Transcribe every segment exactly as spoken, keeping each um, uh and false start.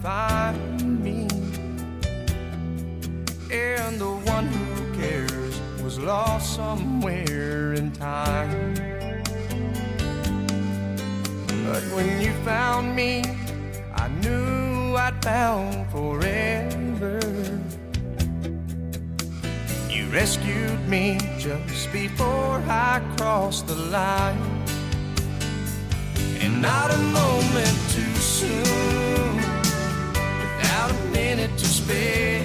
find me. And the one who cares was lost somewhere in time. But when you found me, I knew I'd found forever. You rescued me just before I crossed the line. And not a moment too soon, without a minute to spare.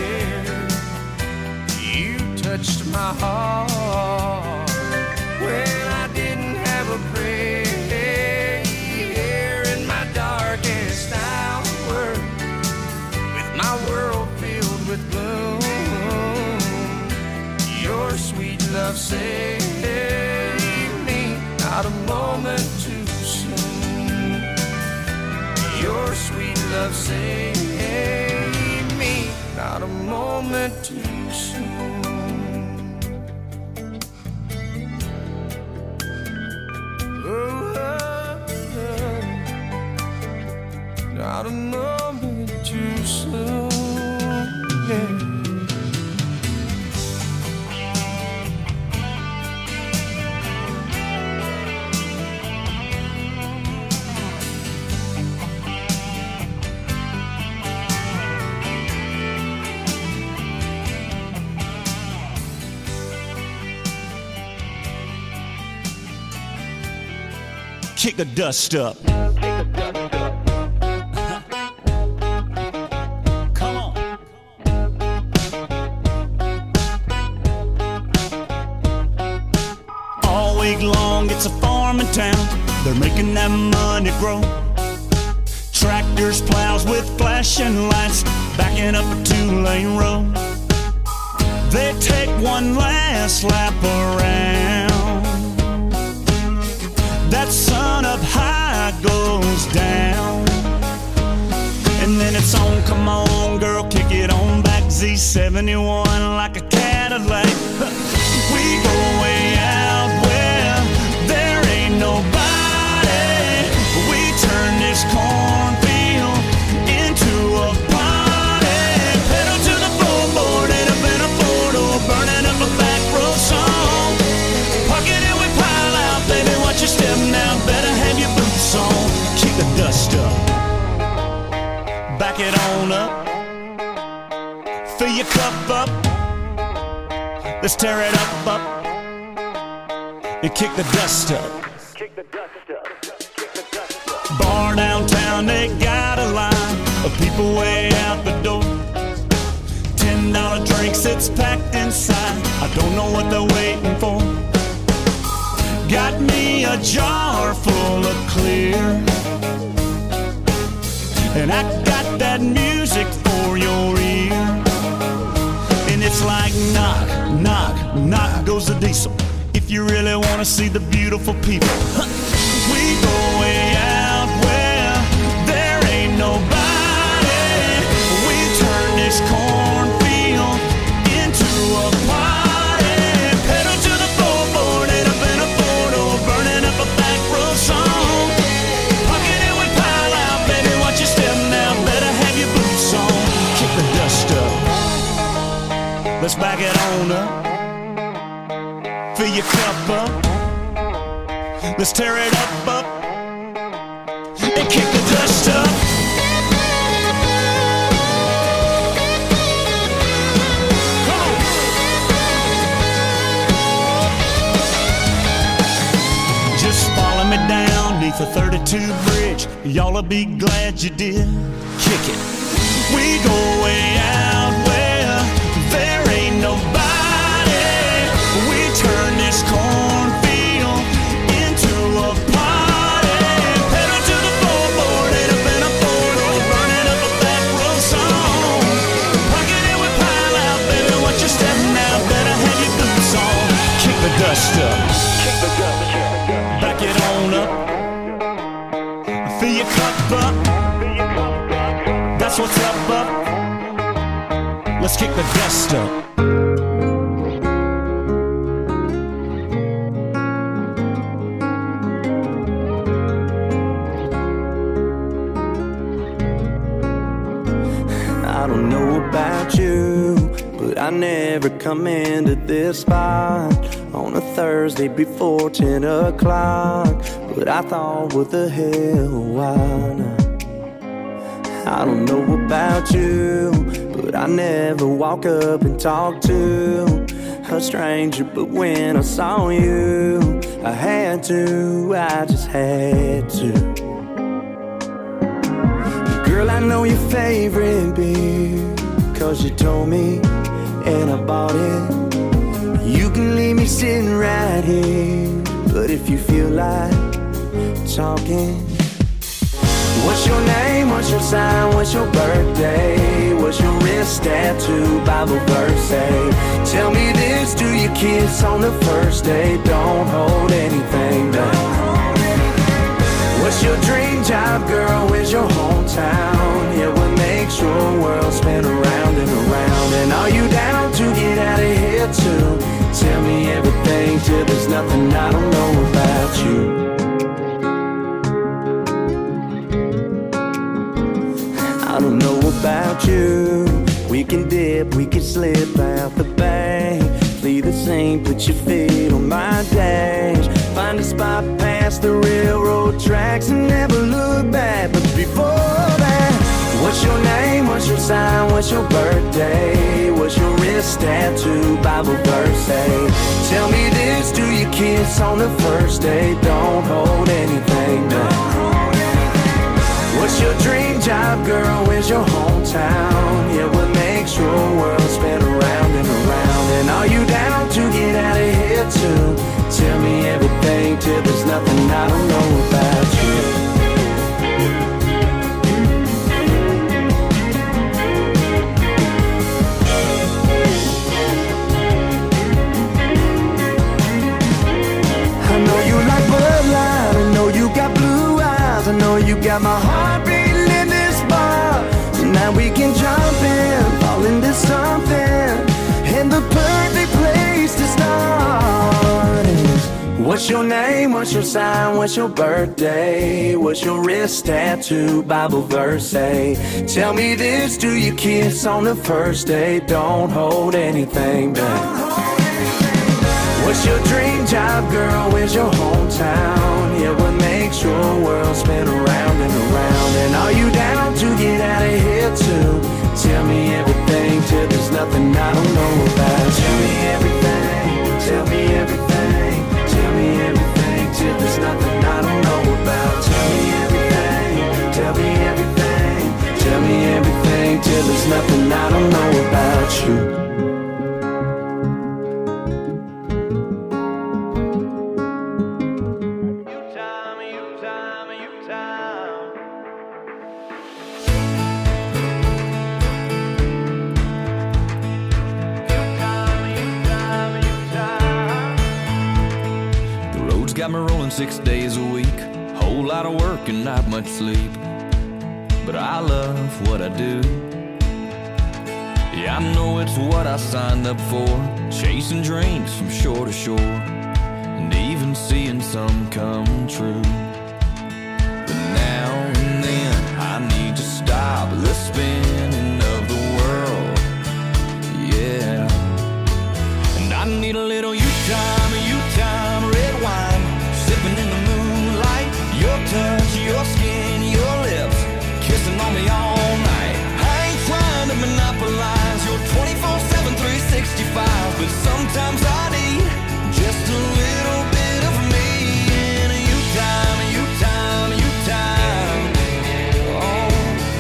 You touched my heart when I didn't have a prayer. In my darkest hour, with my world filled with gloom, your sweet love saved me. Not a moment too soon. Your sweet love saved me. Not a moment too soon. Oh, oh, oh. Not a moment too soon. Yeah. Kick the dust up. Come on. All week long, it's a farming town. They're making that money grow. Tractors, plows with flashing lights, backing up a two-lane road. They take one last lap around. That sun up high goes down. And then it's on, come on girl, kick it on back. Z seventy-one like a Cadillac. We go way out where there ain't nobody. We turn this cornfield into a party. Pedal to the floorboard, ain't up in a photo, burning up a back road song. Pocket it, we pile out, baby, watch your step now, better have your boots on. Kick the dust up, back it on up, fill your cup up, let's tear it up, up, and kick the dust up. Bar downtown, they got a line of people way out the door. Ten dollar drinks, it's packed inside, I don't know what they're waiting for. Got me a jar full of clear, and I got that music for your ear. And it's like knock, knock, knock goes the diesel. If you really wanna see the beautiful people, we go way out where there ain't nobody. We turn this cornfield into a party. Pedal to the floorboard, ain't up in a photo, burning up a back road song. Pocket it, we pile out, baby, watch your step now, better have your boots on. Kick the dust up, let's back it on up, fill your cup up, let's tear it up, up, and kick the dust up. Come on. Just follow me down neath the thirty-two bridge, y'all'll be glad you did. Kick it. We go way out where there ain't nobody. We turn this cornfield into a party. Pedal to the floorboard, ain't up in a photo, burning up a back road song. Pocket it, we pile out, baby, watch your step now, better have your boots on. Kick the dust up, back it on up, fill your cup up, that's what's up, up. Let's kick the dust up. about you, but I never come into this spot on a Thursday before ten o'clock. But I thought, what the hell, why not? I don't know about you, but I never walk up and talk to a stranger. But when I saw you, I had to, I just had to. Girl, I know your favorite beer, cause you told me, and I bought it. You can leave me sitting right here, but if you feel like talking, what's your name, what's your sign, what's your birthday, what's your wrist tattoo, Bible verse say? Tell me this, do you kiss on the first day? Don't hold anything back. What's your dream job, girl, where's your hometown? Yeah, what makes your world spin around and around? And are you down to get out of here too? Tell me everything till there's nothing I don't know about you. I don't know about you. We can dip, we can slip out the bank, play the same, put your feet on my dash, find a spot past the railroad tracks and never look back. But before that, what's your name, what's your sign, what's your birthday, what's your wrist tattoo, Bible verse say? Tell me this, do you kiss on the first day? Don't hold anything back. What's your dream job, girl, where's your hometown? Yeah, what makes your world spin around and around? And are you down to get out of here too? Tell me everything till there's nothing I don't know about you. I know you like Bud Light, I know you got blue eyes, I know you got my heart beating in this bar. So now we can jump in, fall into something, and the perfect place to start is, what's your name, what's your sign, what's your birthday, what's your wrist tattoo, Bible verse say? Tell me this, do you kiss on the first day? Don't hold anything back. What's your dream job, girl, where's your hometown? Yeah, what makes your world spin around and around? And are you down to get out of here too? Tell me everything till there's nothing I don't know about. Tell me everything, tell me everything, tell me everything till there's nothing I don't know about. Tell me everything, tell me everything, tell me everything till there's nothing I don't know about you. Got me rolling six days a week, whole lot of work and not much sleep, but I love what I do. Yeah, I know it's what I signed up for, chasing dreams from shore to shore, and even seeing some come true. But now and then I need to stop the spinning of the world, yeah. And I need a little you time, you time, red wine, sipping in the moonlight, your touch, your skin, your lips, kissing on me all night. I ain't trying to monopolize your twenty-four seven, three sixty-five, but sometimes I need just a little bit of me in a you time, you time, you time. Oh,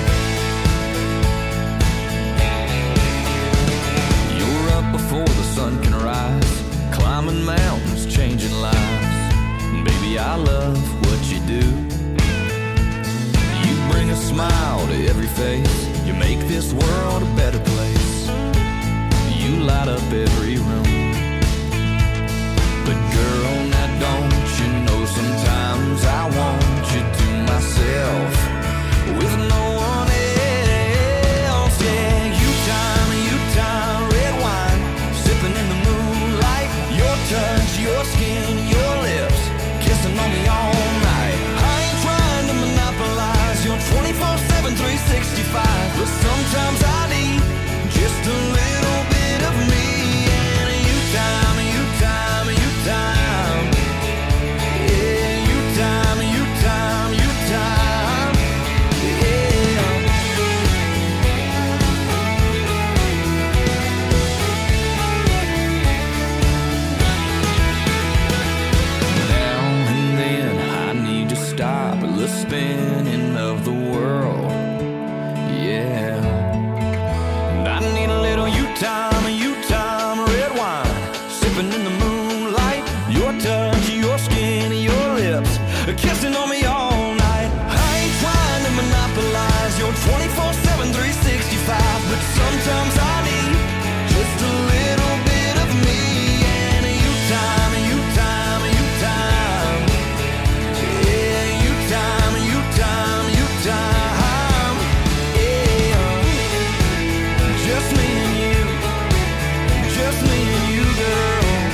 you're up before the sun can rise, climbing mountains, changing lives. Baby, I love what you do. You bring a smile to every face, you make this world a better place. You light up every room. But girl, now don't you know sometimes I want you to myself with no one else. Yeah, you time, you time, red wine, sipping in the moonlight, your touch, your skin, your lips, kissing on me all night. I ain't trying to monopolize your twenty-four seven, three sixty-five, but sometimes I need spinning of the world. Yeah. And I need a little you time, you time, red wine, sipping in the moonlight. Your touch, your skin, your lips, kissing on me all night. I ain't trying to monopolize your twenty-four seven, three sixty-five, but sometimes I need just a little bit of me and you time, you time, you time. Yeah, you time, you time, you time. Yeah, just me and you, just me and you, girl.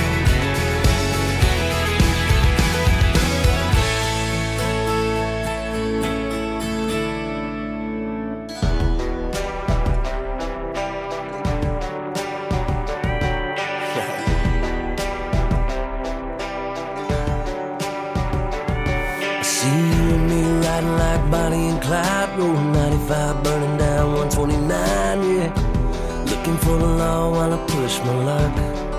Bonnie and Clyde, rolling ninety-five, burning down one twenty-nine, yeah. Looking for the law while I push my luck.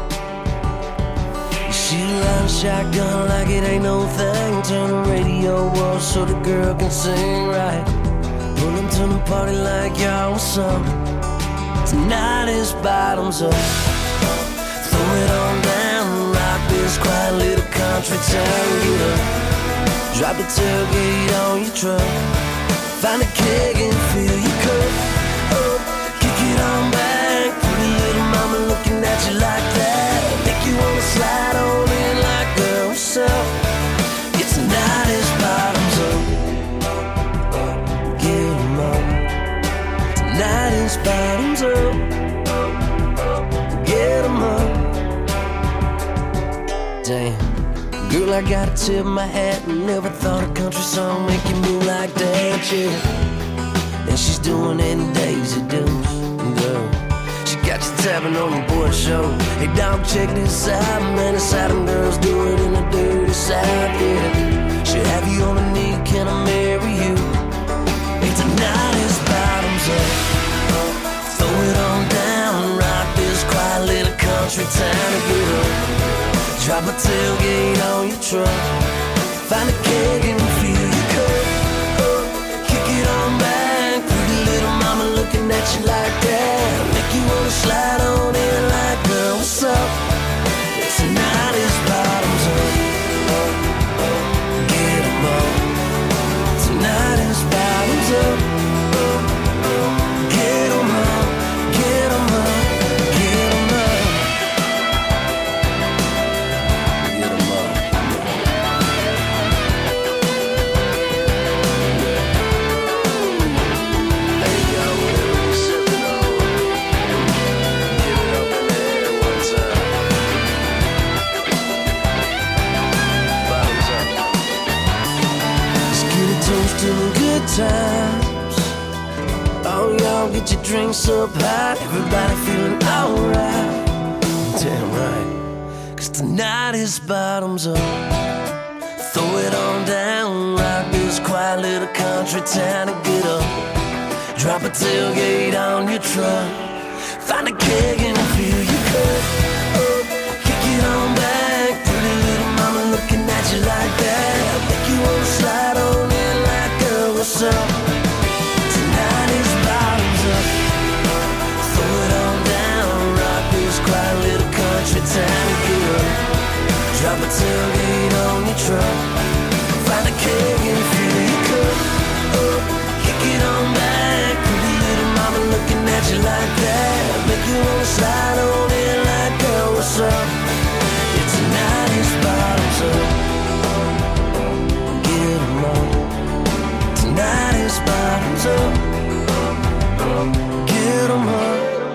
She line a shotgun like it ain't no thing. Turn the radio off so the girl can sing right. Pulling to the party like y'all was up. Tonight is bottoms up. Throw it on down, rock this quiet little country town. Get up, drop the tailgate on your truck. Find a keg and fill your cup. Oh, kick it on back. Pretty little mama looking at you like that. Make you wanna slide on in like, girl, what's up? It's tonight is bottoms up. Get 'em up. Tonight is bottoms up. Get 'em up. Damn. Girl, I gotta tip my hat. Never thought a country song make you move like that, yeah. And she's doing it in Daisy Dukes, girl. She got you tapping on the board show. Hey, dog, check this out, man. It's how them girls do it in the dirty South, yeah. She'll have you on a knee, can I marry you? Hey, tonight is bottoms up. Throw it on down, rock this quiet little country town to get up. Drop a tailgate on your truck. Find a keg and fill your cup. Oh, kick it on back. Pretty little mama looking at you like that. Make you wanna slide on in like, girl, what's up? Tonight is bottoms up. Get 'em up. Tonight is bottoms up. Get 'em up. Get 'em up. Get 'em up. Good times. Oh, y'all get your drinks up high. Everybody feeling alright. Damn right. Cause tonight is bottoms up. Throw it on down, rock this quiet little country town and get up. Drop a tailgate on your truck. Find a keg and fill your cup. Oh, kick it on back. Pretty little mama looking at you like that. Make you wanna slide on in like, girl, what's up? Tonight is bottoms up. Throw it on down, rock this quiet little country town and get up. Drop a tailgate on your truck. Find a keg and fill your cup. Oh, kick it on back. Pretty little mama looking at you like that. Make you wanna slide on in like, girl, what's up? Yeah, tonight is bottoms up. Get 'em up. Tonight is bottoms up. Get 'em up.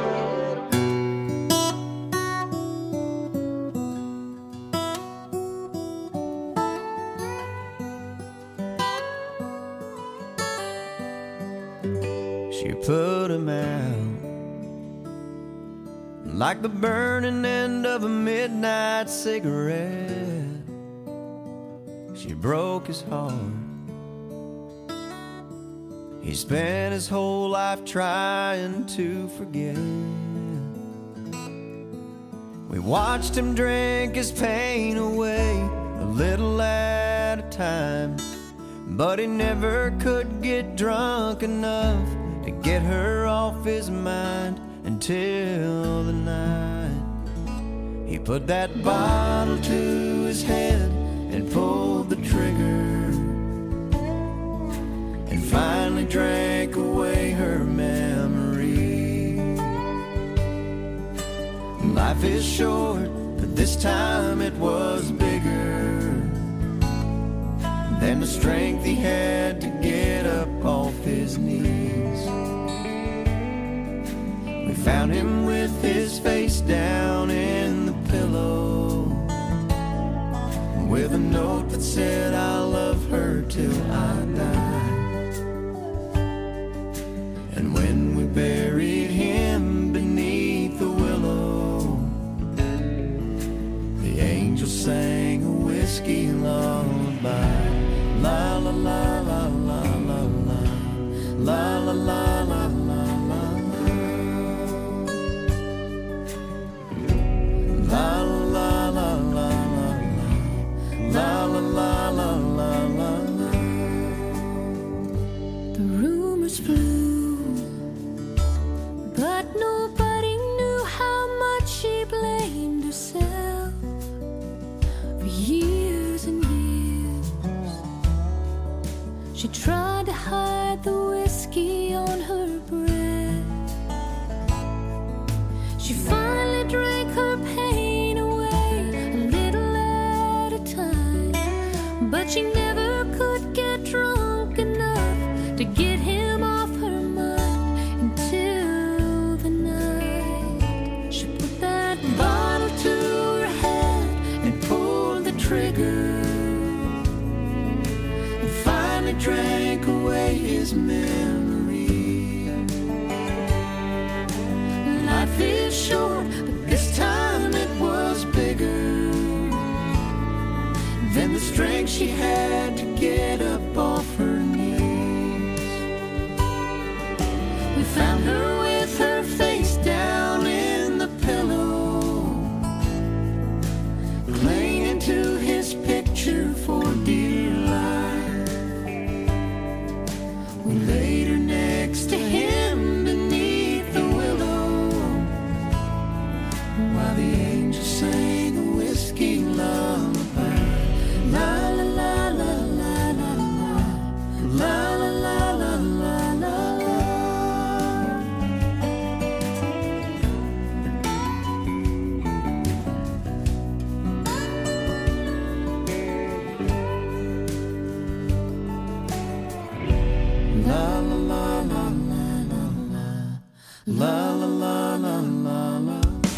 She put him out like the burning end of a midnight cigarette. She broke his heart. He spent his whole life trying to forget. We watched him drink his pain away, a little at a time. but he never could get drunk enough to get her off his mind until the night he put that bottle to his head and pulled the trigger and finally drank away her memory. Life is short, but this time it was bigger than the strength he had to get up off his knees. We found him with his face down in the pillow, with a note that said, I'll love her till I die. And when we buried him beneath the willow, the angel sang a whiskey lullaby. La la la la la la la, la la la la la la, la la la la la, la la la la la la. The rumors flew, but nobody knew how much she blamed herself for years and years. She tried to hide the whiskey on her breath. She finally drank her pain away a little at a time, but she never could get drunk enough to get him off her mind until the night she put that bottle to her head and pulled the trigger, drank away his memory. Life is short, but this time it was bigger than the strength she had to get up off her knees. We found her with her face down in the pillow, clinging to his picture for dear life. We laid her next to him beneath the willow, while the angel sang a whiskey lullaby. La la la la la la la, la la la la la la la. La la la la la la, la la la la la la.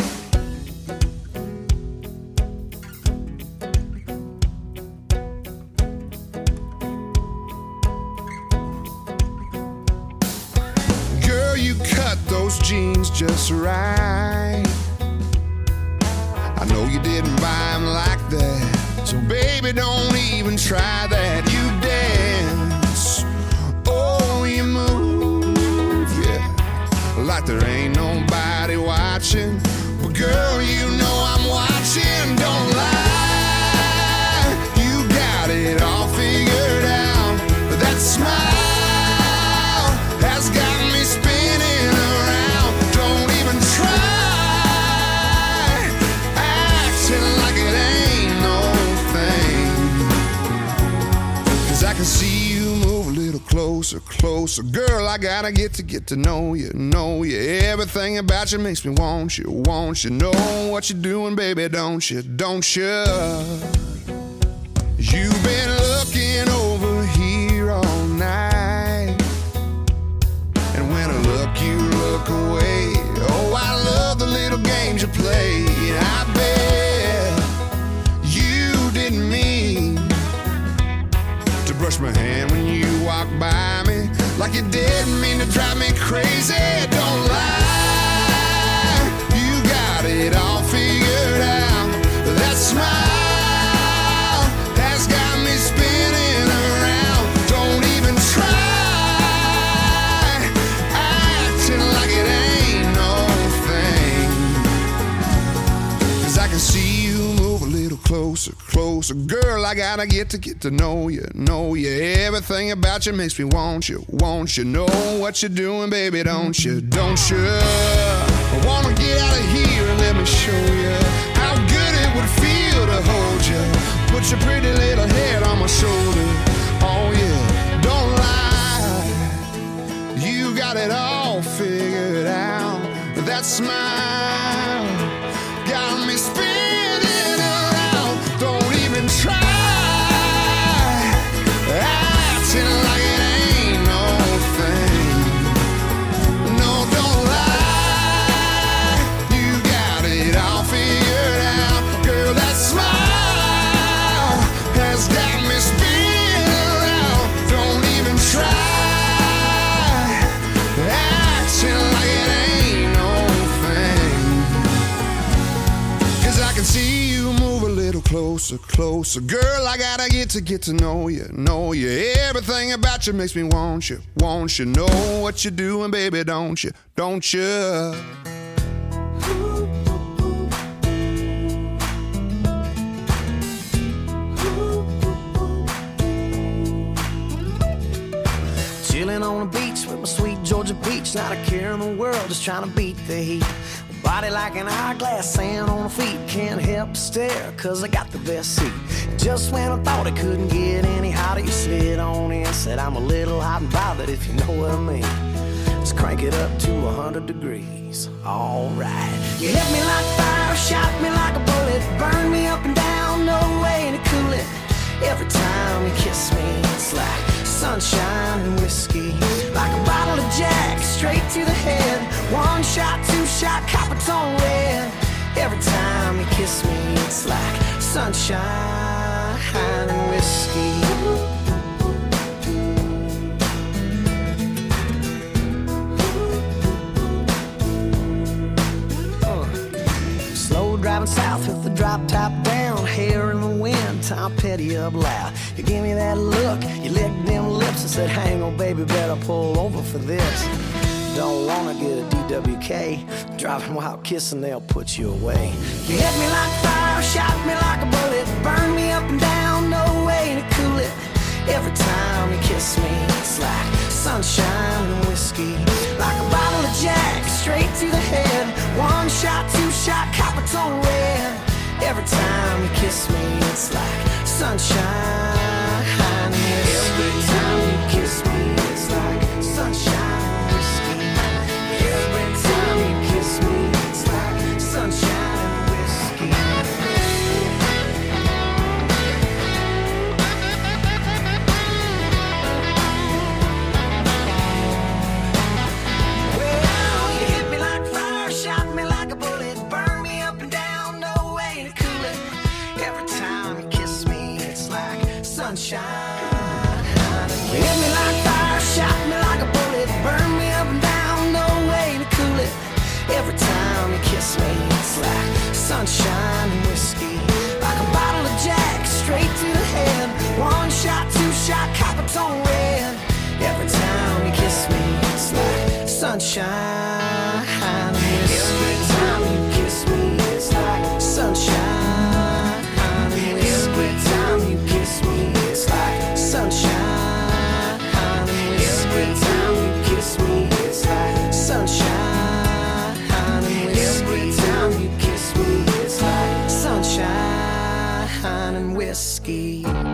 Girl, you cut those jeans just right. I know you didn't buy them like that, so baby, don't even try that. You dance, oh, you move, yeah, like there ain't nobody watching. But girl, you know I'm watching, don't lie. You got it all figured out. That smile has got me spinning around. Don't even try acting like it ain't no thing, 'cause I can see you move a little closer, closer. Girl, I gotta get to get to know you, know you. Everything about you makes me want you, want you. Know what you're doing, baby, don't you, don't you? You've been looking over here all night, and when I look, you look away. Oh, I love the little games you play. I bet you didn't mean to brush my hand when you walked by me, like you didn't mean to drive me crazy. Don't lie, you got it all figured out. That smile has got me spinning around. Don't even try acting like it ain't no thing, 'cause I can see you move a little closer, closer. closer. Girl, I gotta get to get to know you, know you. Everything about you makes me want you, want you. Know what you're doing, baby, don't you, don't you? I wanna get out of here and let me show you how good it would feel to hold you. Put your pretty little head on my shoulder. Oh yeah, don't lie. You got it all figured out. That smile got me spinning around. Don't even try acting like it ain't no thing. No, don't lie. You got it all figured out. Girl, that smile has got me spinning around. Don't even try acting like it ain't no thing. 'Cause I can see you move a little closer, closer. Girl, I gotta get to get to know you, know you. Everything about you makes me want you, want you. Know what you're doing, baby, don't you, don't you? Chilling on the beach with my sweet Georgia peach. Not a care in the world, just trying to beat the heat. Body like an hourglass, sand on the feet. Can't help but stare, cause I got the best seat. Just when I thought it couldn't get any hotter, you slid on in. Said I'm a little hot and bothered, if you know what I mean. Just crank it up to a hundred degrees. Alright. You hit me like fire, shot me like a bullet. Burn me up and down, no way to cool it. Every time you kiss me, it's like sunshine and whiskey. Like a bottle of Jack, straight to the head. One shot, two shot, copper tone red. Every time you kiss me, it's like sunshine and whiskey. Uh. Slow driving south with the drop top down. Hair in the wind, Tom Petty up loud. You gave me that look, you licked them lips and said, hang on baby, better pull over for this. Don't wanna get a D W K. Driving while kissing, they'll put you away. You hit me like fire, shot me like a bullet. Burn me up and down, no way to cool it. Every time you kiss me, it's like sunshine and whiskey. Like a bottle of Jack, straight to the head. One shot, two shot, copper tone red. Every time you kiss me, it's like sunshine and whiskey. Every time you kiss me, it's like sunshine and whiskey. Every time you kiss me, it's like sunshine and whiskey. Well, you hit me like fire, shot me like a bullet. Burn me up and down, no way to cool it. Every time you kiss me, it's like sunshine. You hit me like fire, shot me like a bullet. Burn me up and down, no way to cool it. Every time you kiss me, it's like sunshine and whiskey. Like a bottle of Jack, straight to the head. One shot, two shot, copper tone red. Every time you kiss me, it's like sunshine and whiskey. Every time you kiss me, it's like sunshine and whiskey. Every time you kiss me, it's like sunshine and whiskey. Every time you kiss me, it's like sunshine and whiskey. Every time you kiss me, it's like sunshine and whiskey.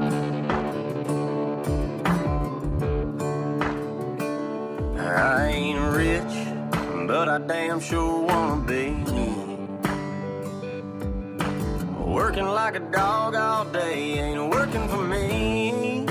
I ain't rich, but I damn sure wanna be. Working like a dog all day ain't working for me.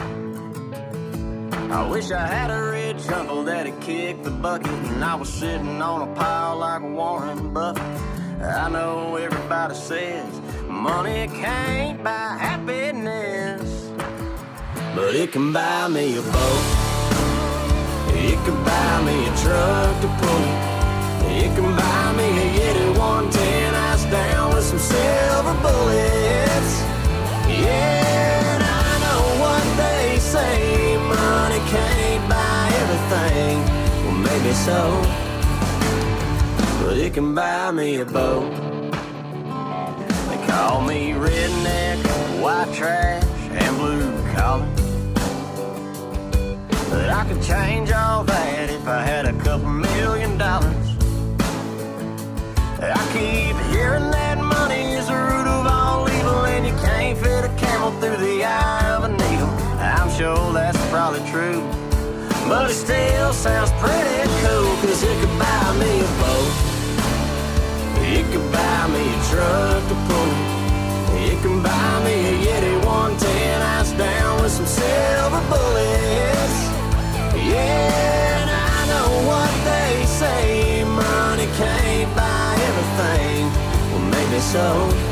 I wish I had a rich uncle that'd kick the bucket and I was sitting on a pile like Warren Buffett. I know everybody says money can't buy happiness, but it can buy me a boat. It can buy me a truck to pull it. It can buy me a Yeti one ten ice down with some silver bullets. Yeah, and I know what they say, money can't buy everything. Well, maybe so, but it can buy me a boat. They Call me redneck, white trash, and blue collar. But I could change all that if I had a couple million dollars. I keep hearing that money is the root of all evil, and you can't fit a camel through the eye of a needle. I'm sure that's probably true, but it still sounds pretty cool, cause it could buy me a boat, it could buy me a truck to pull it, it can buy me a Yeti one ten ounce down with some silver bullets. Yeah, and I know what they say, money can't buy everything. Well, maybe so,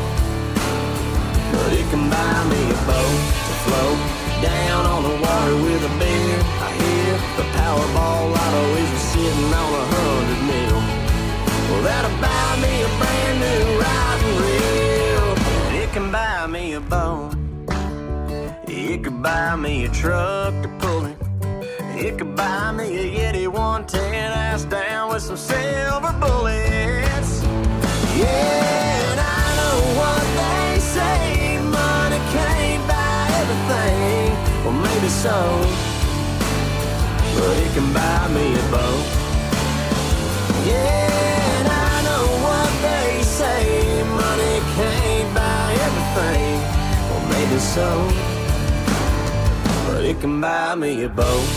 but it can buy me a boat to float down on the water with a beer. I hear the Powerball lotto is sitting on a hundred mil. Well, that'll buy me a brand new riding reel. It can buy me a boat, it could buy me a truck to pull it, it could buy me a Yeti one ten ass down with some silver bullets. Yeah, and I know what they say, money can't buy everything. Well, maybe so, but it can buy me a boat. Yeah, and I know what they say, money can't buy everything. Well, maybe so, but it can buy me a boat.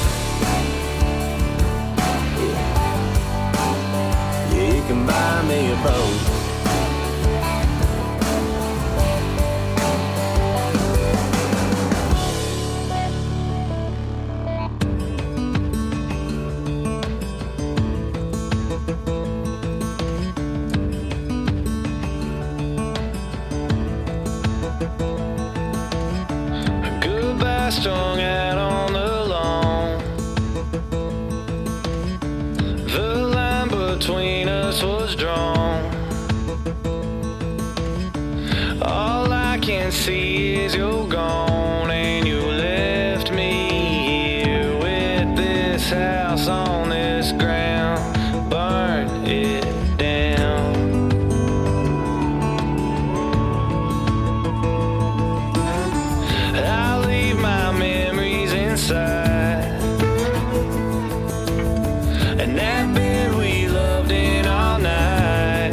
Yeah, it can buy me a boat. Strung out on the lawn, the line between us was drawn. All I can see is you're gone, and you left me here with this house on this ground. Burn it down. I'll leave my memories inside, and that bed we loved in all night.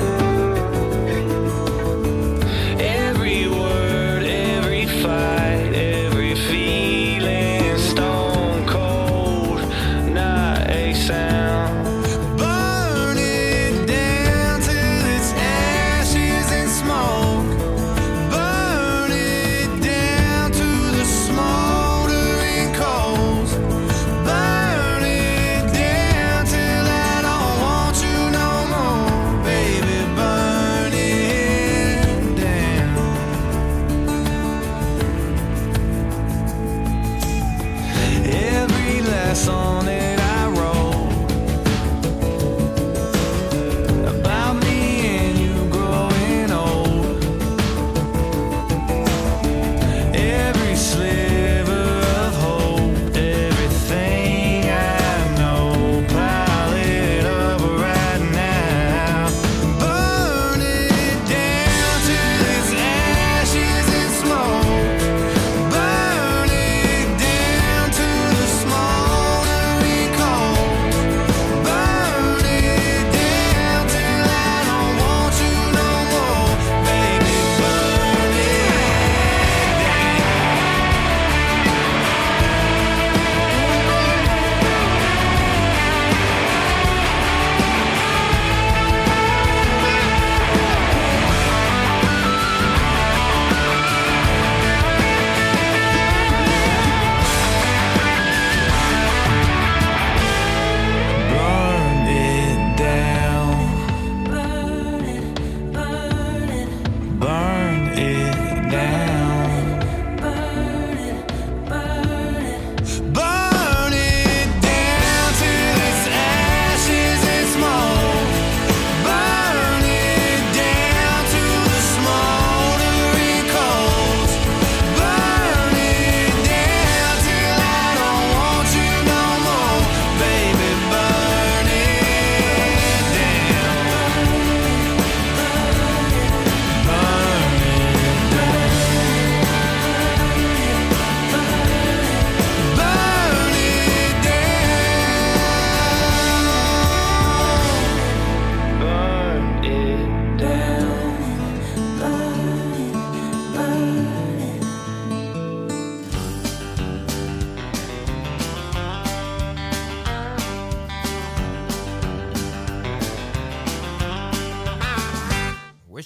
Every word, every fight, every feeling, stone cold, not a sound. Burn it down till it's ashes and smoke. Burn it down to the smoldering coals. Burn it down till that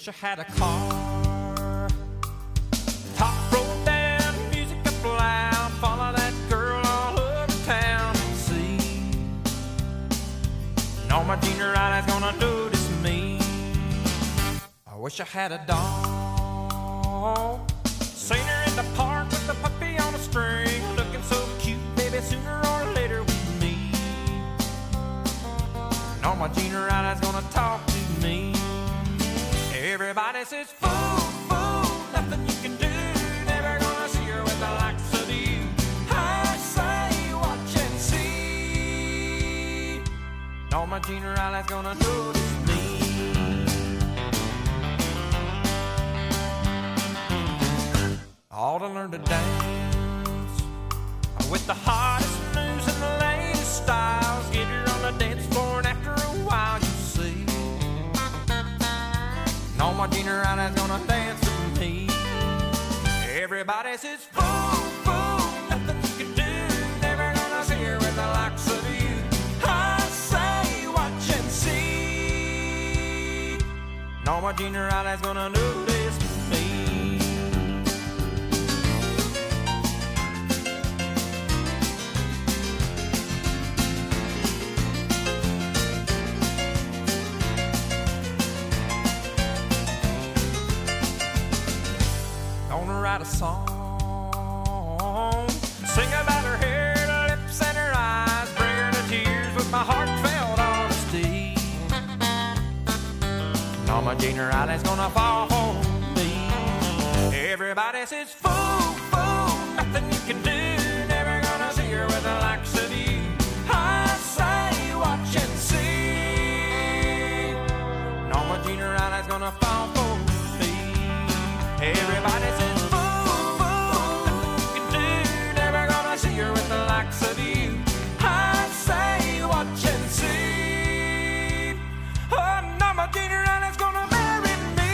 wish I had a car. Top rolled down, music up loud, follow that girl all over town and see. Norma Jean Riley's gonna notice me. I wish I had a dog. Seen her in the park with the puppy on a string, looking so cute, baby, sooner or later we meet. Norma Jean Riley's gonna talk to me. Everybody says, fool, fool, nothing you can do, never gonna see her with the likes of you. I say, watch and see. Norma Jean Riley's gonna notice me. Ought to learn to dance with the hottest moves and the latest styles. Get her on the dance floor and after a while you see Norma Jean Riley's gonna dance with me. Everybody says, fool, fool, nothing you can do, never gonna see her with the likes of you. I say, watch and see. Norma Jean Riley's gonna notice me. Write a song, sing about her hair, her lips and her eyes, bring her to tears with my heartfelt honesty. Norma Jean Riley's gonna fall for me. Everybody says, fool, fool, nothing you can do, never gonna see her with the likes of you. I say, watch and see. Norma Jean Riley's gonna fall for me. Everybody says, with the likes of you, I say, watch and see. Oh, Norma Jean Riley's gonna marry me.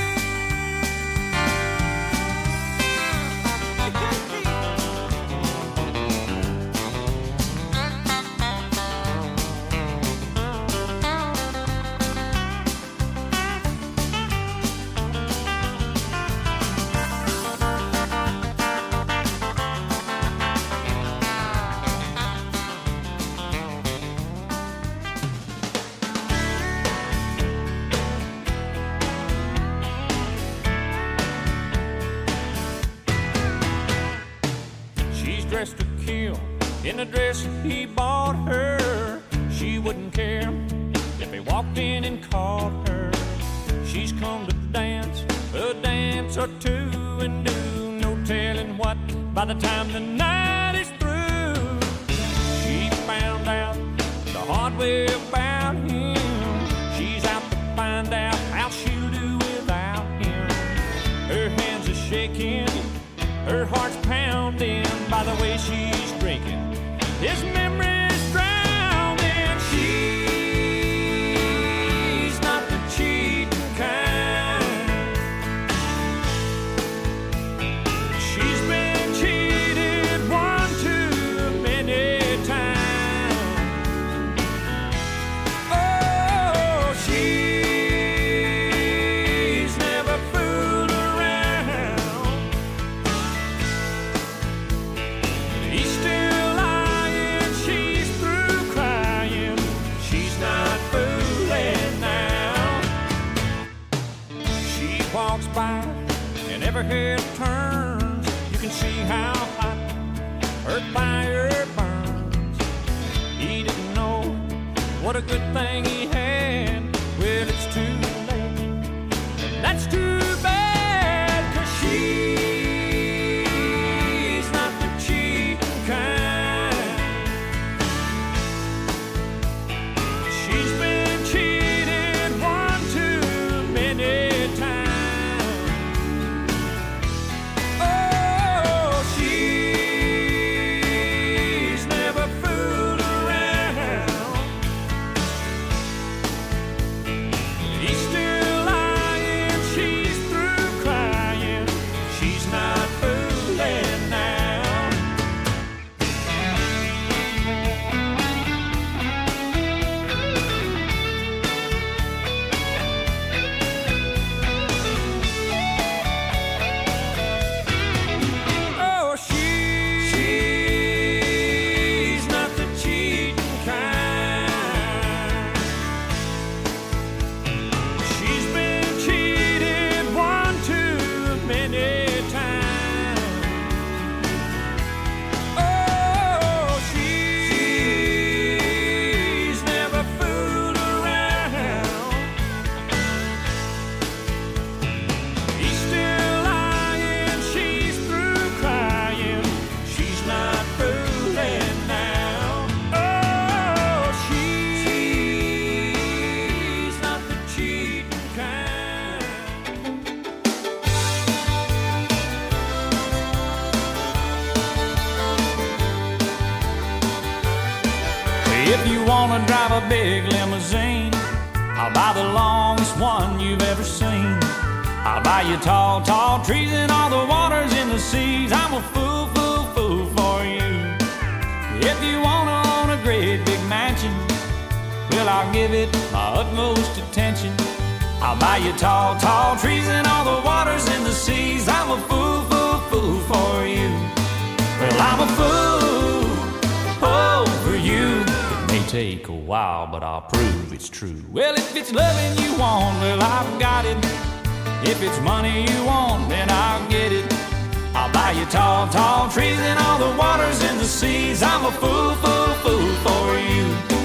Dressed to kill in a dress he bought her. She wouldn't care if he walked in and called her. She's come to dance a dance or two and do no telling what by the time the night is through. She found out the hard way about him. She's out to find out how she'll do without him. Her hands are shaking, her heart's pounding by the way she's drinking. His memory's drowning. She's not the cheating kind. She's been cheated one too many times. Oh, she's never fooled around. He's still lying, she's through crying. She's not fooling now. She walks by and every head turns. You can see how hot her fire burns. He didn't know what a good thing he had. Well, it's too late, and that's too bad, 'cause she's not the cheating kind. She's been cheated one too many times. Oh, she's never fooled around. He's still lying, she's If you wanna drive a big limousine, I'll buy the longest one you've ever seen. I'll buy you tall, tall trees and all the waters in the seas. I'm a fool, fool, fool for you. If you wanna own a great big mansion, well, I'll give it my utmost attention. I'll buy you tall, tall trees and all the waters in the seas. I'm a fool, fool, fool for you. Well, I'm a fool, oh, for you. It may take a while, but I'll prove it's true. Well, if it's loving you want, well, I've got it. If it's money you want, then I'll get it. I'll buy you tall, tall trees and all the waters in the seas. I'm a fool, fool, fool for you.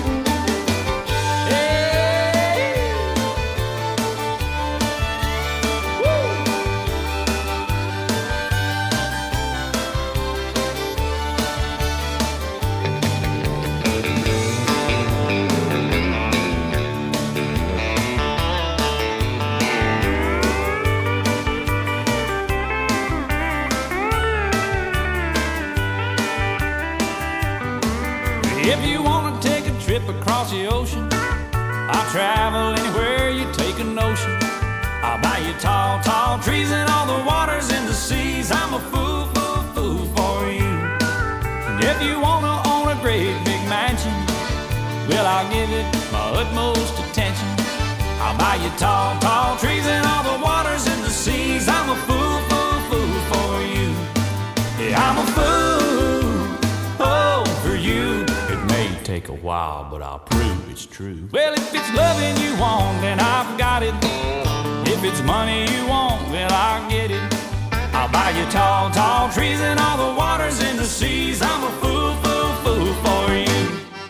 If you wanna take a trip across the ocean, I'll travel anywhere you take a notion. I'll buy you tall, tall trees and all the waters in the seas. I'm a fool, fool, fool for you. And if you wanna own a great big mansion, well, I'll give it my utmost attention. I'll buy you tall, tall trees and all the waters in the seas. I'm a fool, fool, fool for you. Yeah, I'm a fool, oh, for you. Take a while, but I'll prove it's true. Well, if it's loving you want, then I've got it. If it's money you want, well, I'll get it. I'll buy you tall, tall trees and all the waters in the seas. I'm a fool, fool, fool for you.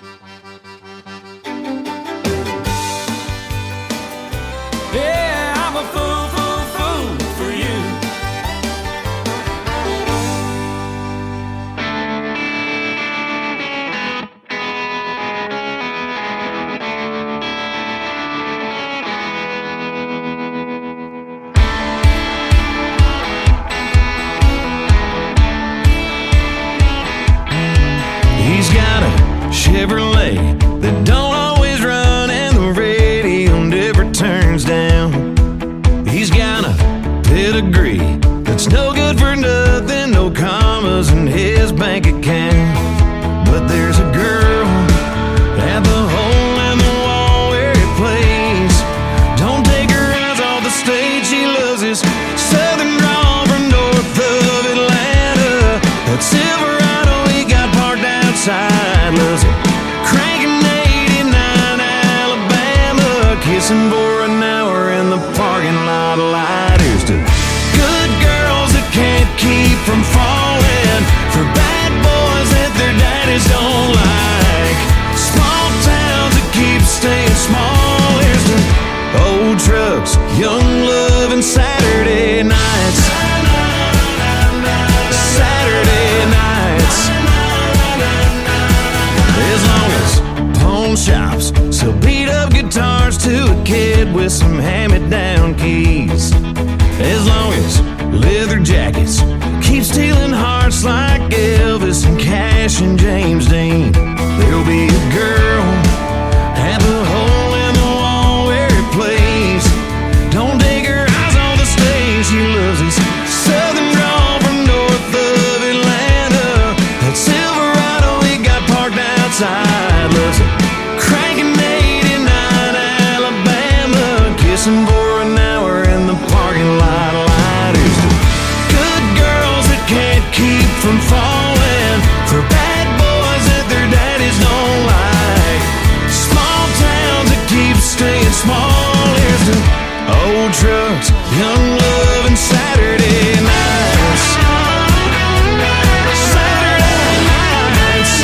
Yeah, I'm a fool, fool, fool for you. Chevrolet that don't always run and the radio never turns down. He's got a pedigree that's no good for nothing, no commas in his bank account. But there's a girl at the hole in the wall where he plays. Don't take her eyes off the stage, she loves his southern drawl from north of Atlanta. That Silverado he got parked outside, loves it. Kissing for an hour in the parking lot light. Here's to good girls that can't keep from falling for bad boys that their daddies don't like. Small towns that keep staying small. Here's to old trucks, young love, and Saturday nights. Saturday nights. As long as pawn shops sell beat up guitars to a kid with some hand-me-down keys. As long as leather jackets keep stealing hearts like Elvis and Cash and James Dean, there'll be a girl at the hole in the wall where he plays. Don't take her eyes off the stage, she loves his southern drawl from north of Atlanta. That Silverado he got parked outside, loves it. Cranking eighty-nine Alabama, kissing for an hour in the parking lot light. Here's to good girls that can't keep from falling for bad boys that their daddies don't like. Small towns that keep staying small. Here's to old trucks, young love, and Saturday nights. Saturday nights.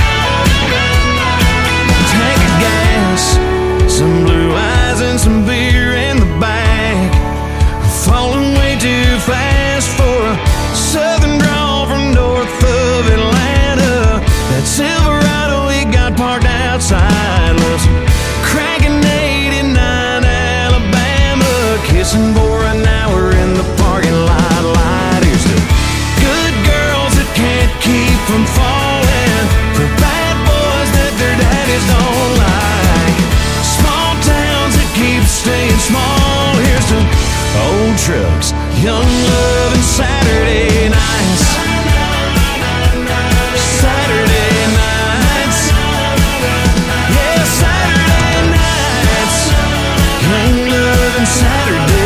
Tank of gas, some blue eyes and some beer in the back. Falling way too fast for a southern drawl from north of Atlanta. That Silverado he got parked outside, loves cranking eighty-nine Alabama, kissing for an hour in the parking lot light. Here's to good girls that can't keep from falling for bad boys that their daddies don't trucks, young love and Saturday nights. Saturday nights. Yeah, Saturday nights. Young love and Saturday nights.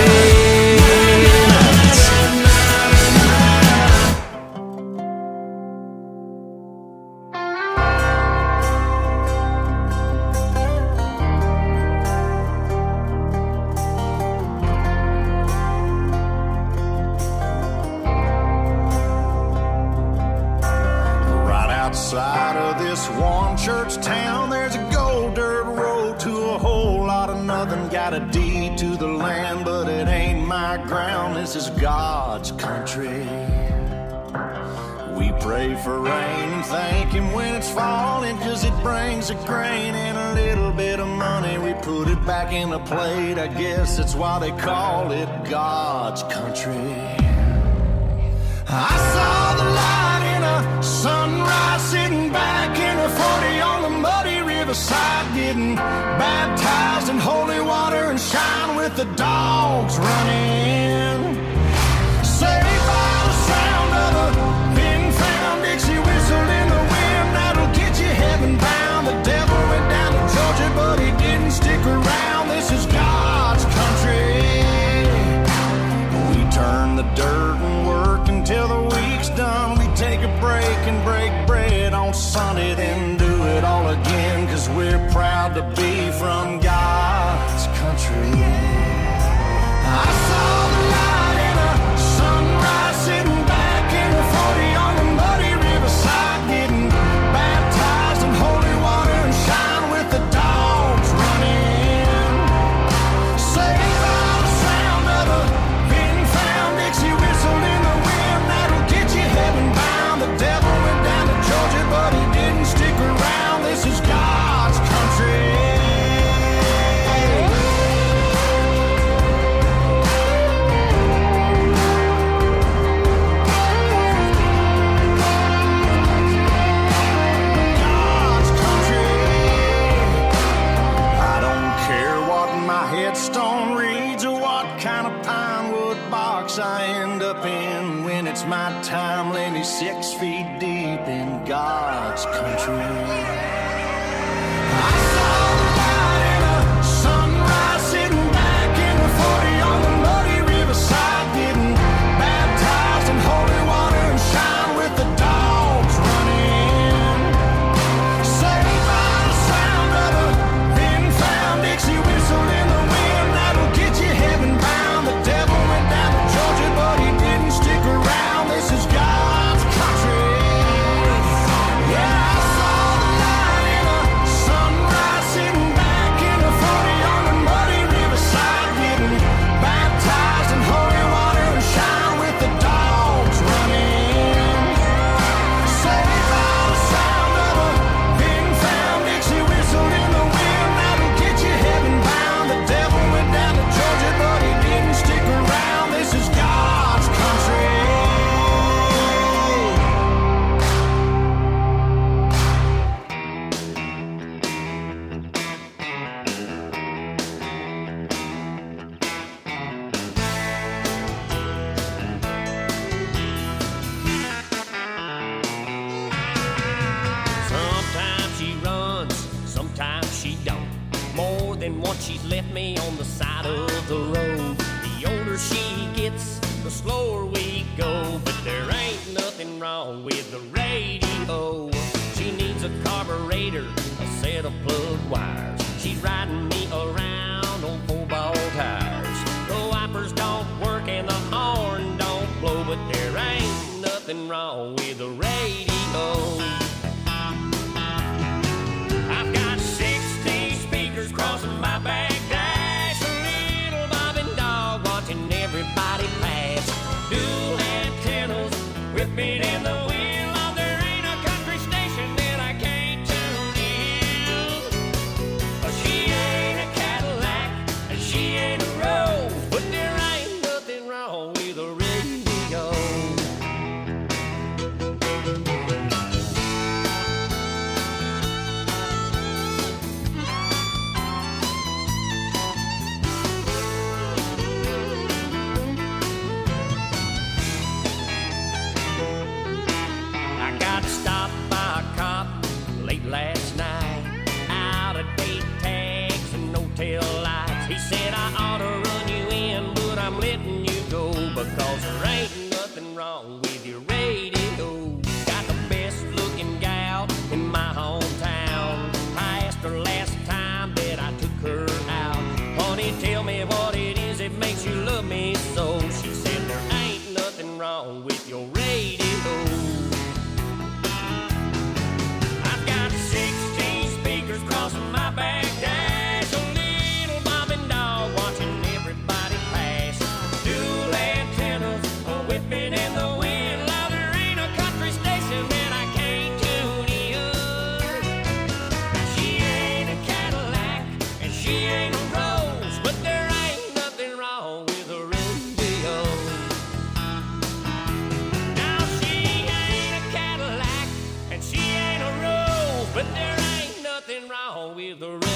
Outside of this one church town, there's a gold dirt road to a whole lot of nothing. Got a deed to the land, but it ain't my ground. This is God's country. We pray for rain and thank Him when it's falling, 'cause it brings a grain and a little bit of money. We put it back in the plate, I guess that's why they call it God's country. I saw the light in a sunrise, sitting back in a forty on the muddy riverside, getting baptized in holy water and shine with the dogs running. Saved by the sound of a pin-found Dixie whistle in the wind, that'll get you heaven bound. The devil went down to Georgia, but he didn't stick around. This is God's country. We turn the dirt and work until the week's done. We take a break and break bread on Sunday, then do it all again, 'cause we're proud to be from God's country. I saw the light in a sunrise, sitting back in a forty on the muddy riverside, getting baptized in holy water and shine with the dogs running. Saved by the sound of a pin-found Dixie whistle in the wind, that'll get you heaven bound. The devil went down to Georgia, but he didn't stick around. This is God's country. God's country. I don't care what my headstone reads or what kind of pine wood box I end up in. When it's my time, lay me six feet deep in God's country. I saw the light in a sunrise, sitting back in a forty on the muddy riverside, getting baptized in holy water and shine with the dogs running. Saved by the sound of a pin-found Dixie whistle in the wind, that'll get you heaven bound. The devil went down to Georgia, but he didn't stick around. This is God's country. Yeah, I saw the light in a sunrise, sitting back in a forty on the muddy riverside, getting baptized in holy water and shine with the dogs running. Saved by the sound of a pin-found Dixie whistle in the wind, that'll get you heaven bound. The devil went down to Georgia, but he didn't stick around. This is God's country. Sometimes she runs, sometimes she don't. More than once she's left me on the side of the road. The older she gets, the slower we go. But there ain't nothing wrong with the radio. She needs a carburetor, a set of plug wires. She's riding me around on four-ball tires. The wipers don't work and the horn don't blow, but there ain't nothing wrong with the radio. I've got sixty speakers crossing my back dash, a little bobbing dog watching everybody pass. Dual antennas whipping in the wind. Oh, there ain't a country station that I can't tune in. my back dash, a little bobbing dog watching everybody pass. Dual antennas, a whipping in the wind. Lord, there ain't a country station that I can't tune in. She ain't a Cadillac and she ain't a Rose, but there ain't nothing wrong with a radio. Now she ain't a Cadillac and she ain't a Rose, but there ain't nothing wrong with the radio.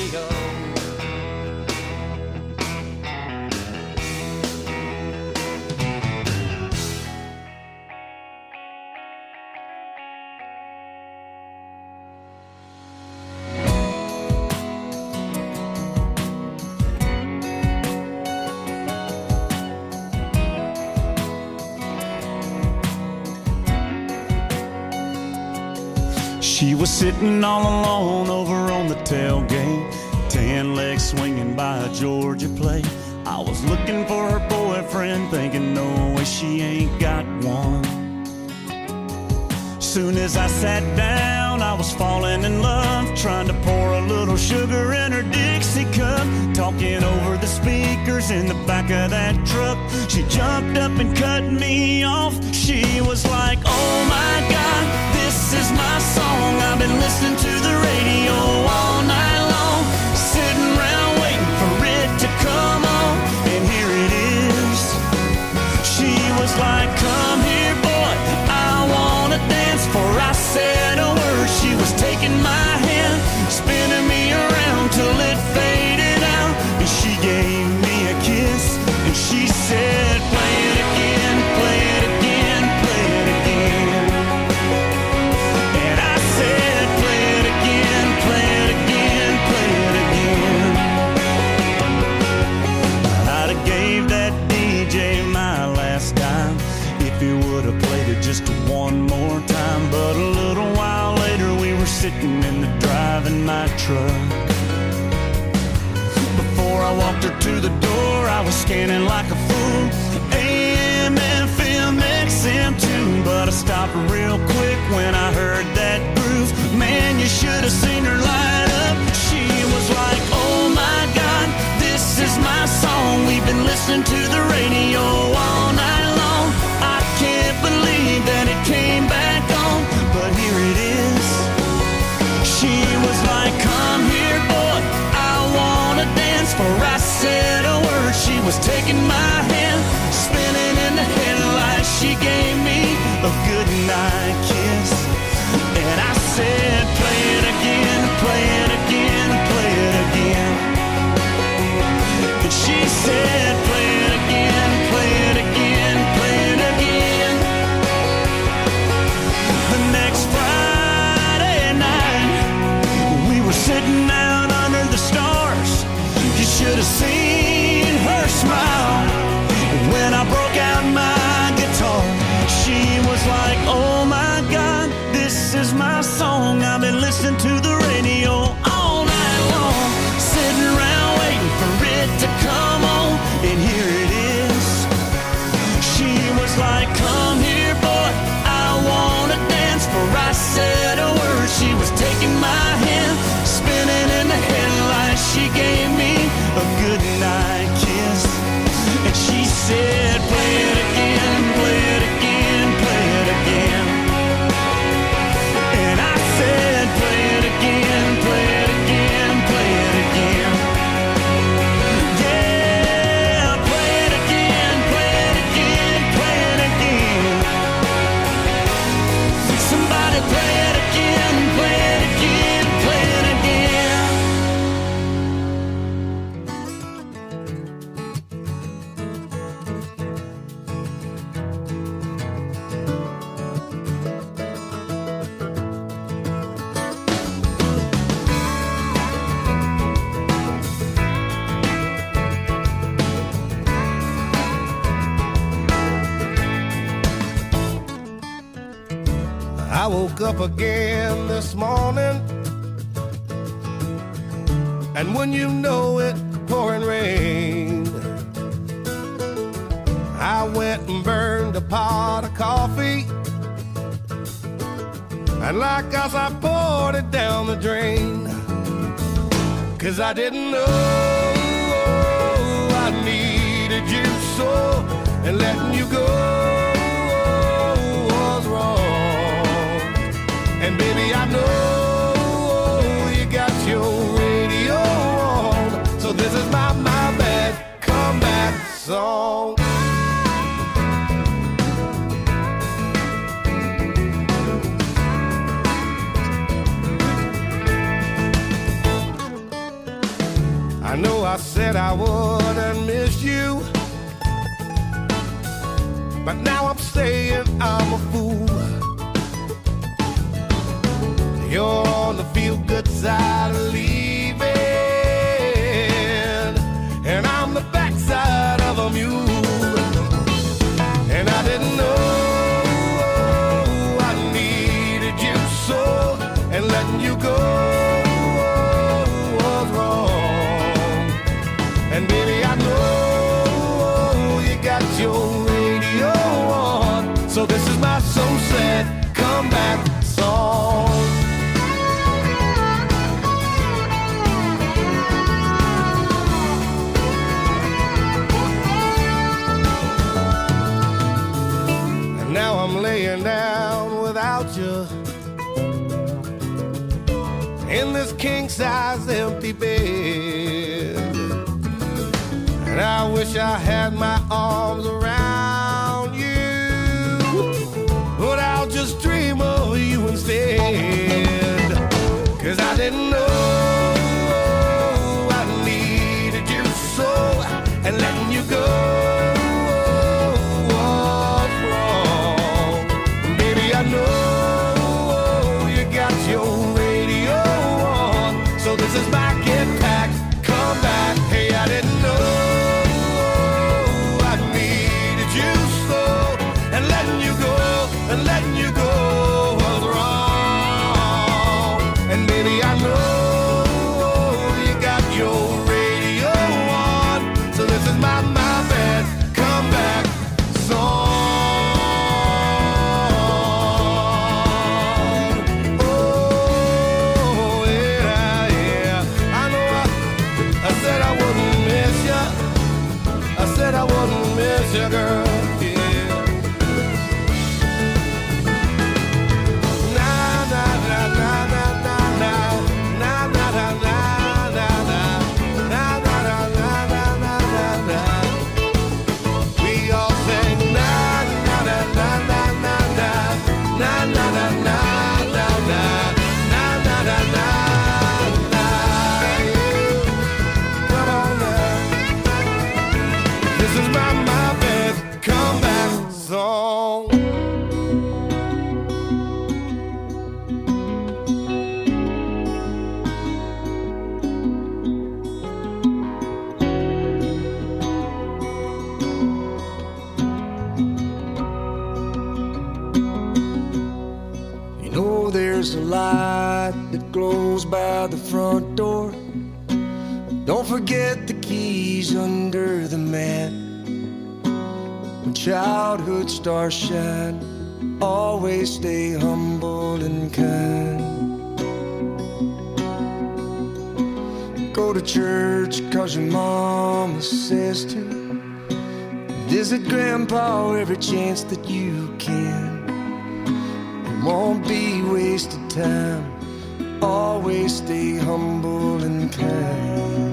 She was sitting all alone over on the tailgate, tan legs swinging by a Georgia plate. I was looking for her boyfriend, thinking no way she ain't got one. Soon as I sat down, I was falling in love, trying to pour a little sugar in her Dixie cup, talking over the speakers in the back of that truck. She jumped up and cut me off. She was like, oh my God, this is my song. I've been listening to the radio all night long, sitting around waiting for it to come on, and here it is. She was like, come here, boy, I wanna dance. For I said a word, she was taking my hand, spinning me around till it faded out, and she gave me a kiss, and she said, play it again, play it again, play it again. And I said, play it again, play it again, play it again. I'd have gave that D J my last dime if he would have played it just one more time. But a little while later we were sitting in the driving my truck. Before I walked her to the door, I was scanning like a fool, A M, F M, X M too. But I stopped real quick when I heard that groove. Man, you should have seen her light up. She was like, oh my God, this is my song. We've been listening to the radio all night long. I can't believe that it came back on, but here it is. She was like, come here, boy, I wanna dance. For I said a word, she was taking my hand, spinning in the headlights. She gave me a goodnight kiss, and I said, play it again, play it again, play it again. And she said, play it again, play it again, play it again. The next Friday night, we were sitting out under the stars. You should have seen her smile when I broke out my guitar. She was like, oh my God, this is my song. I've been listening to the radio all night long, sitting around waiting for it to come on, and here it is. She was like, come here, boy, I wanna dance. For I said a word, she was taking my hand, spinning in the headlights. She gave me a goodnight kiss, and she said, play it again, play it again, play it again. And I said, play it again, play it again, play it again. Yeah, play it again, play it again, play it again. Somebody play it again, play it again, play it again. I woke up again this morning, and when you know it, pouring rain. I went and burned a pot of coffee, and like us I poured it down the drain. 'cause I didn't know I needed you so, and letting you go was wrong. And baby, I know you got your radio on, so this is my, my bad comeback song. I know I said I wouldn't miss you, but now I'm saying I'm a fool. You're on the feel-good side of leaving, and I'm the backside of a mule. And I didn't know I needed you so, and letting you go was wrong. And baby, I know you got your radio on, so this is my so sad comeback song. And now I'm laying down without you in this king-size empty bed, and I wish I had my arms around you, but I'll just dream of you instead. 'Cause I didn't know I needed you so, and letting you go was wrong. Baby, I know you got your radio on, so this is my get back, come back. Hey, I didn't know I needed you so, and letting you go, and letting you go was wrong. And baby, I know you got your radio on, so this is my, my bad comeback song. Oh, yeah, yeah. I know I, I said I wouldn't miss you. I said I wouldn't miss you, girl. Yeah. Na na na na na na na na na na na na na na na na na na na. We all sing na na na na na na na na na na na na na na na na na. Come on now. This is my, my bad comeback song. You know there's a light that glows by the front door. Don't forget the keys under the mat. When childhood stars shine, always stay humble and kind. Go to church 'cause your mama says to. Visit grandpa every chance that you can. It won't be wasted time. Always stay humble and kind.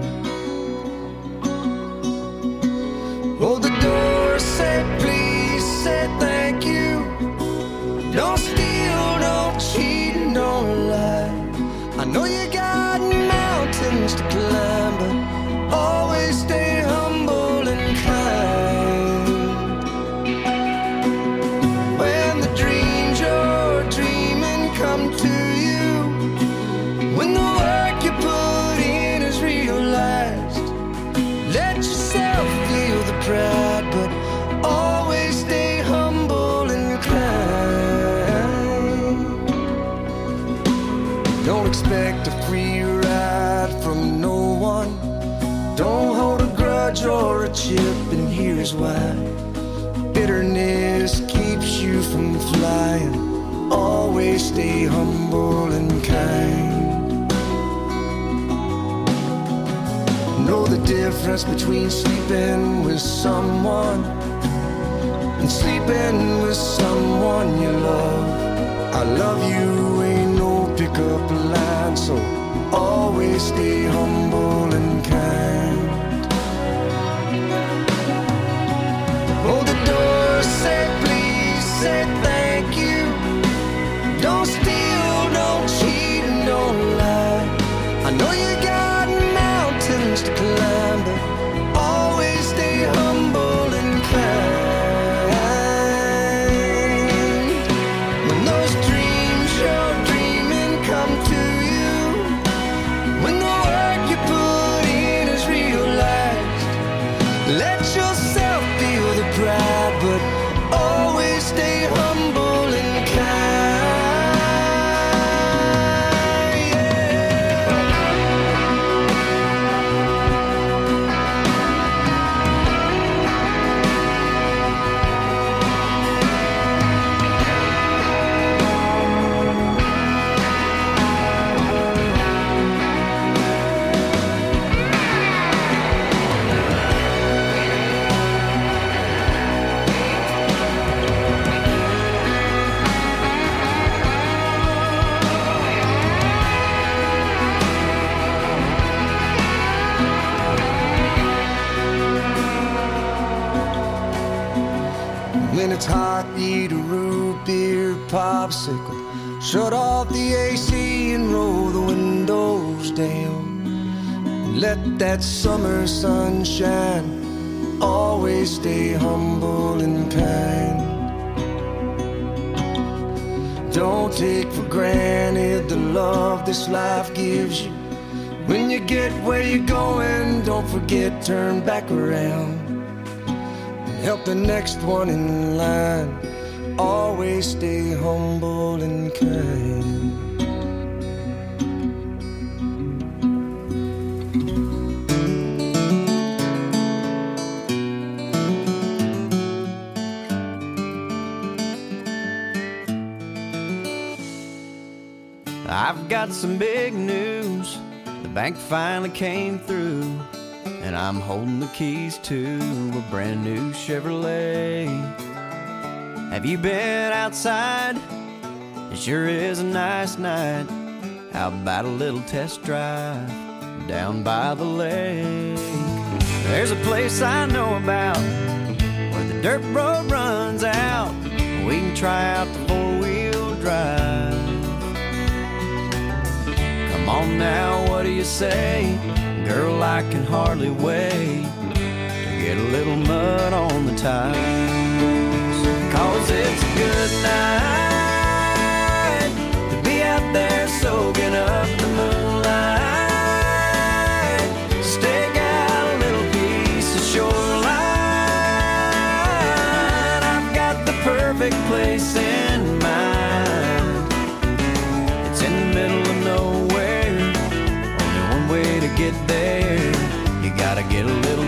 Hold the door, say please, say thank you. Don't steal, don't cheat, and don't lie. I know you got mountains to climb, but always stay humble and kind. When the dreams you're dreaming come to you, when the work you put in is realized, let yourself feel the pride, but always stay humble and kind. Don't expect a free ride from no one. Don't hold a grudge or a chip, and here's why. Bitterness keeps you from flying. Always stay humble and kind. know the difference between sleeping with someone and sleeping with someone you love. I love you ain't no pickup line, so always stay humble and kind. Hold the door, say please, say thank you. Don't steal, don't cheat, and don't lie. I know you got mountains to climb, but always stay humble and kind. When those dreams you're dreaming come to you, when the work you put in is realized, let yourself feel the pride, but always stay humble and kind. When it's hot, eat a root beer popsicle. Shut off the A C and roll the windows down. Let that summer sun shine. Always stay humble and kind. Don't take for granted the love this life gives you. When you get where you're going, don't forget, turn back around. Help the next one in line. Always stay humble and kind. I've got some big news. The bank finally came through, and I'm holding the keys to a brand new Chevrolet. Have you been outside? It sure is a nice night. How about a little test drive down by the lake? There's a place I know about where the dirt road runs out. We can try out the four-wheel drive. Come on now, what do you say? Girl, I can hardly wait to get a little mud on the tires. Cause it's a good night to be out there soaking up the moonlight. Stake out a little piece of shoreline. I've got the perfect place in mind. It's in the middle of nowhere. Only one way to get there. You gotta get a little